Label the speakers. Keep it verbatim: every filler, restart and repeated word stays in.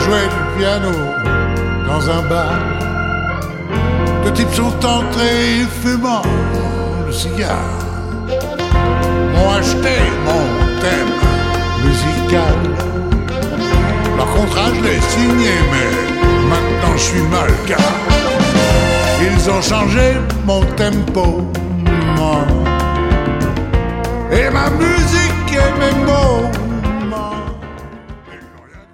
Speaker 1: jouait du piano dans un bar. Deux types sont entrés fumant le cigare. M'ont acheté mon thème musical. Leur contrat je l'ai signé, mais maintenant je suis mal car ils ont changé mon tempo et ma musique et mes mots.